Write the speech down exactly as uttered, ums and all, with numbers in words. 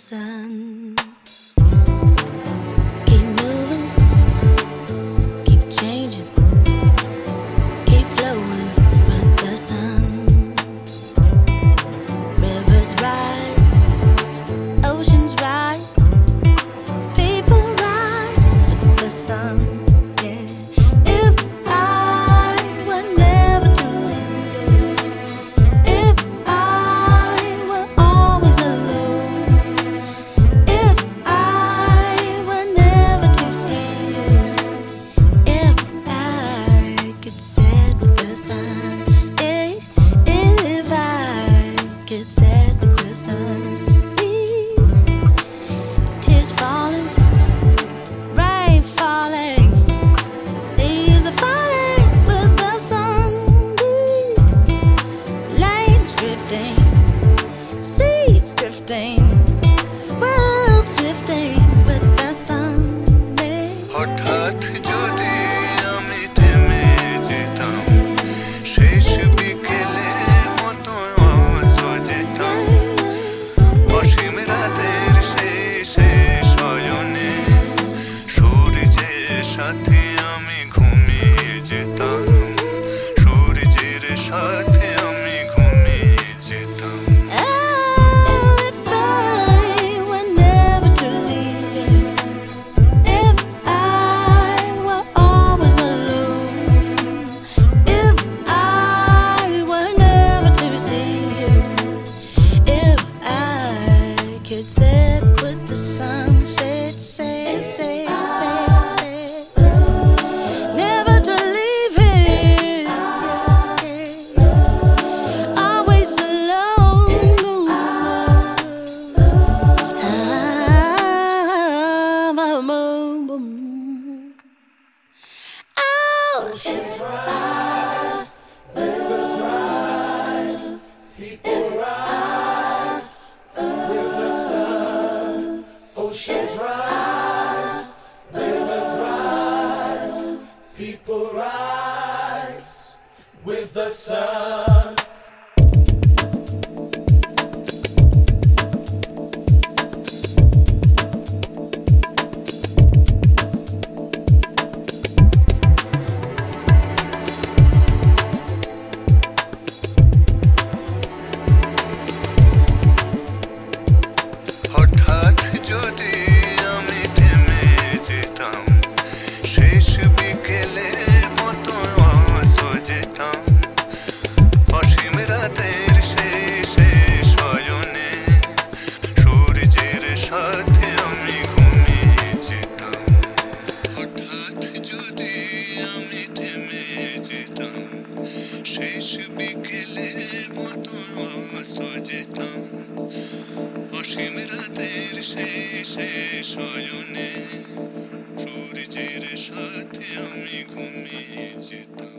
sun. Keep moving, keep changing, keep flowing with the sun. Rivers rise, oceans rise, people rise with the sun. হঠাৎ যদি আমি থেমে যেতাম, শেষ বিকেলের মতো অবস্থা যেতাম, অসীম রাতের শেষে শয়নে সূর্যের সাথে আমি ঘুমিয়ে যেতাম, সূর্যের সাথে আমি ঘুমিয়ে যেতাম। Set with the sun, set, set, set, set, set. Never to leave here, always alone. I'm a boom. Oceans rise, rivers rise, people rise with the sun. Oceans rise, rivers rise, people rise with the sun. হঠাৎ যদি আমি থেমে যেতাম, শেষ বিকেলের মতো অবস্থ যেতাম, অসীম রাতের শেষে শয়নে সূর্যের সাথে আমি ঘুমিয়ে যেতাম। হঠাৎ যদি আমি থেমে যেতাম, শেষ বিকেলের মতো অবস্থ যেতাম, অসীম রাতের শেষে শয়নে সূর্যের সাথে আমি ঘুমিয়ে যেতাম।